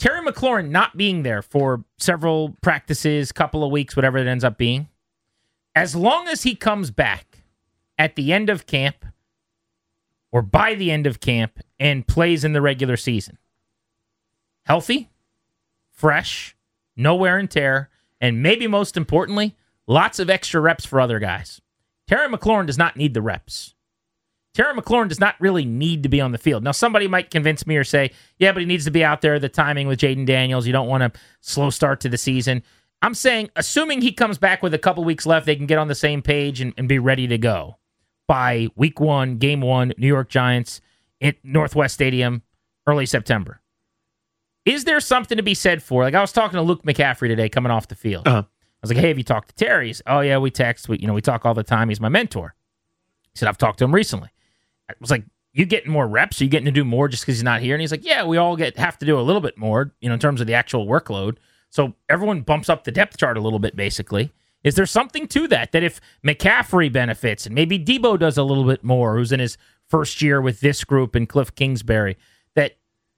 Terry McLaurin not being there for several practices, couple of weeks, whatever it ends up being, as long as he comes back at the end of camp or by the end of camp and plays in the regular season, healthy, fresh, no wear and tear, and maybe most importantly, lots of extra reps for other guys. Terry McLaurin does not need the reps. Terry McLaurin does not really need to be on the field. Now, somebody might convince me or say, yeah, but he needs to be out there, the timing with Jaden Daniels. You don't want a slow start to the season. I'm saying, assuming he comes back with a couple weeks left, they can get on the same page and be ready to go by week 1, game 1, New York Giants at Northwest Stadium, early September. Is there something to be said for, like I was talking to Luke McCaffrey today coming off the field. I was like, hey, have you talked to Terry? He's, oh, yeah, we text. We talk all the time. He's my mentor. He said, I've talked to him recently. I was like, you getting more reps? Are you getting to do more just because he's not here? And he's like, yeah, we all have to do a little bit more, in terms of the actual workload. So everyone bumps up the depth chart a little bit, basically. Is there something to that if McCaffrey benefits and maybe Debo does a little bit more, who's in his first year with this group and Cliff Kingsbury, that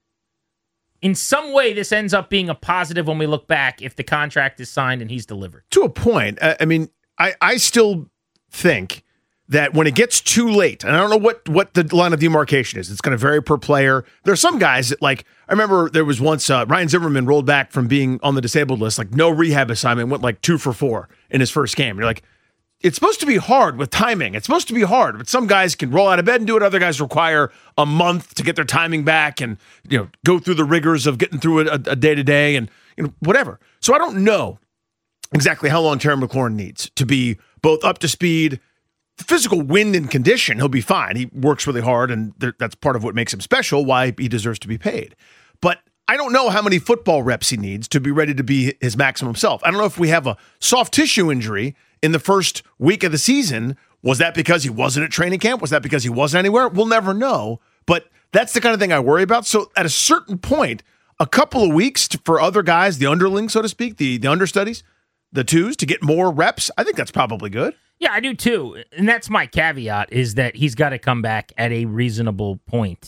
in some way this ends up being a positive when we look back if the contract is signed and he's delivered? To a point. I still think that when it gets too late, and I don't know what the line of demarcation is, it's going to vary per player. There are some guys that, I remember there was once Ryan Zimmerman rolled back from being on the disabled list, no rehab assignment, went 2 for 4 in his first game. You're like, it's supposed to be hard with timing. It's supposed to be hard, but some guys can roll out of bed and do it. Other guys require a month to get their timing back and go through the rigors of getting through a day-to-day and whatever. So I don't know exactly how long Terry McLaurin needs to be both up to speed. The physical wind and condition, he'll be fine. He works really hard, and that's part of what makes him special, why he deserves to be paid. But I don't know how many football reps he needs to be ready to be his maximum self. I don't know if we have a soft tissue injury in the first week of the season. Was that because he wasn't at training camp? Was that because he wasn't anywhere? We'll never know. But that's the kind of thing I worry about. So at a certain point, a couple of weeks for other guys, the underlings, so to speak, the understudies, the twos, to get more reps, I think that's probably good. Yeah, I do too. And that's my caveat, is that he's got to come back at a reasonable point.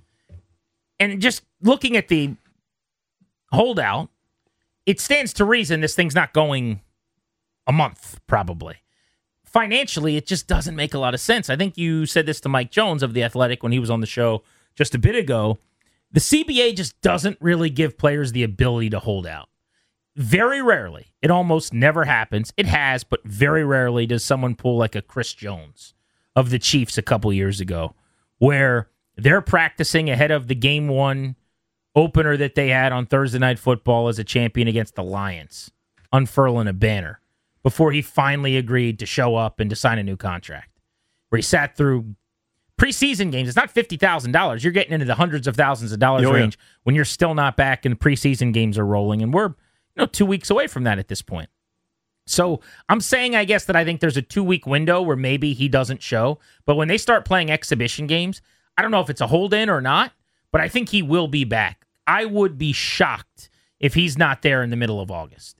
And just looking at the holdout, it stands to reason this thing's not going a month, probably. Financially, it just doesn't make a lot of sense. I think you said this to Mike Jones of The Athletic when he was on the show just a bit ago. The CBA just doesn't really give players the ability to hold out. Very rarely, it almost never happens. It has, but very rarely does someone pull like a Chris Jones of the Chiefs a couple years ago, where they're practicing ahead of the game 1 opener that they had on Thursday Night Football as a champion against the Lions, unfurling a banner, before he finally agreed to show up and to sign a new contract, where he sat through preseason games. It's not $50,000. You're getting into the hundreds of thousands of dollars range when you're still not back and the preseason games are rolling, and we're 2 weeks away from that at this point. So I'm saying, I guess, that I think there's a 2-week window where maybe he doesn't show. But when they start playing exhibition games, I don't know if it's a hold-in or not, but I think he will be back. I would be shocked if he's not there in the middle of August.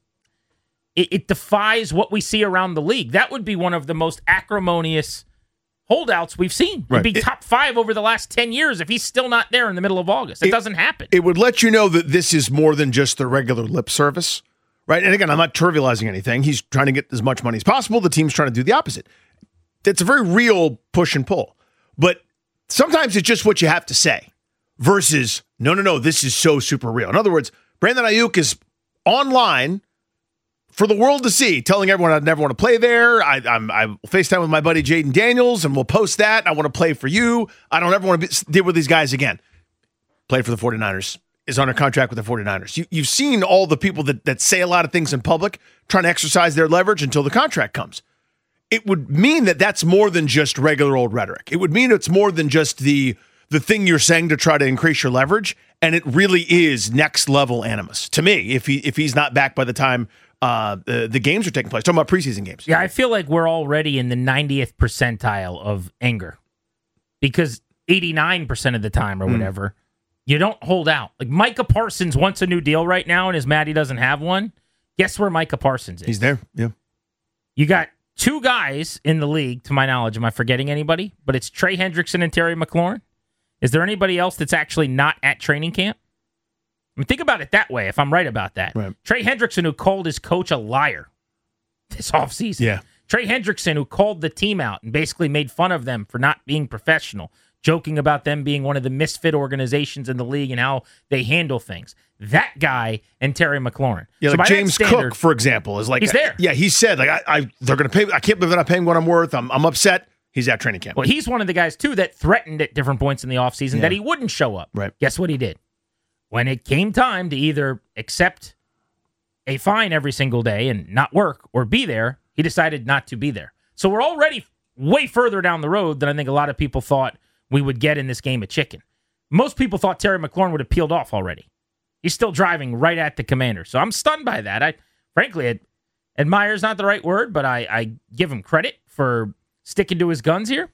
It defies what we see around the league. That would be one of the most acrimonious holdouts we've seen. Right. It'd be top 5 over the last 10 years if he's still not there in the middle of August. It doesn't happen. It would let you know that this is more than just the regular lip service, right? And again, I'm not trivializing anything. He's trying to get as much money as possible. The team's trying to do the opposite. It's a very real push and pull. But sometimes it's just what you have to say versus, no, this is so super real. In other words, Brandon Ayuk is online for the world to see, telling everyone I'd never want to play there. I FaceTime with my buddy Jaden Daniels, and we'll post that. I want to play for you. I don't ever want to deal with these guys again. Played for the 49ers, is under contract with the 49ers. You've seen all the people that say a lot of things in public, trying to exercise their leverage until the contract comes. It would mean that that's more than just regular old rhetoric. It would mean it's more than just the thing you're saying to try to increase your leverage, and it really is next level animus to me. If he's not back by the time the games are taking place. Talking about preseason games. Yeah, I feel like we're already in the 90th percentile of anger because 89% of the time or whatever, you don't hold out. Like Micah Parsons wants a new deal right now and is mad he doesn't have one. Guess where Micah Parsons is? He's there, yeah. You got 2 guys in the league, to my knowledge. Am I forgetting anybody? But it's Trey Hendrickson and Terry McLaurin. Is there anybody else that's actually not at training camp? mean, think about it that way, if I'm right about that. Right. Trey Hendrickson, who called his coach a liar this offseason. Yeah. Trey Hendrickson, who called the team out and basically made fun of them for not being professional, joking about them being one of the misfit organizations in the league and how they handle things. That guy and Terry McLaurin. Yeah, so like James Cook, for example, is like he's there. Yeah, he said like they're going to pay. I can't believe they're not paying what I'm worth. I'm upset. He's at training camp. Well, he's one of the guys too that threatened at different points in the offseason that he wouldn't show up. Right. Guess what he did? When it came time to either accept a fine every single day and not work or be there, he decided not to be there. So we're already way further down the road than I think a lot of people thought we would get in this game of chicken. Most people thought Terry McLaurin would have peeled off already. He's still driving right at the Commander. So I'm stunned by that. Frankly, admire is not the right word, but I give him credit for sticking to his guns here.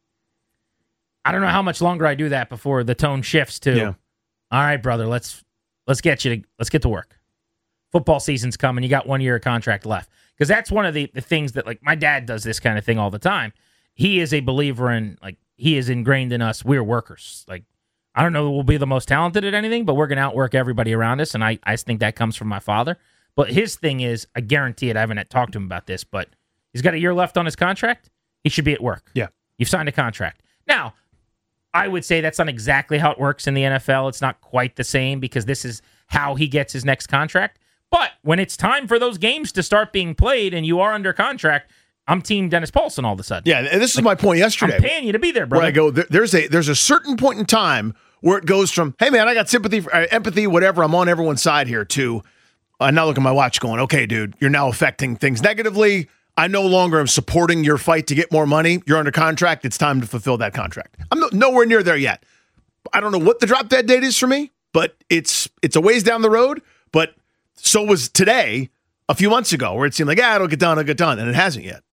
I don't know how much longer I do that before the tone shifts to, all right, brother, let's get to work. Football season's coming. You got 1 year of contract left. Because that's one of the things that, like, my dad does this kind of thing all the time. He is a believer in, like, he is ingrained in us. We're workers. Like, I don't know that we'll be the most talented at anything, but we're going to outwork everybody around us, and I think that comes from my father. But his thing is, I guarantee it, I haven't talked to him about this, but he's got a year left on his contract. He should be at work. Yeah. You've signed a contract. Now, I would say that's not exactly how it works in the NFL. It's not quite the same because this is how he gets his next contract. But when it's time for those games to start being played and you are under contract, I'm team Dennis Paulson all of a sudden. Yeah, and this is my point yesterday. I'm paying you to be there, brother. Where I go, there's a certain point in time where it goes from, hey, man, I got sympathy, empathy, whatever, I'm on everyone's side here, to now look at my watch going, okay, dude, you're now affecting things negatively. I no longer am supporting your fight to get more money. You're under contract. It's time to fulfill that contract. I'm nowhere near there yet. I don't know what the drop dead date is for me, but it's a ways down the road. But so was today, a few months ago, where it seemed like, it'll get done, and it hasn't yet.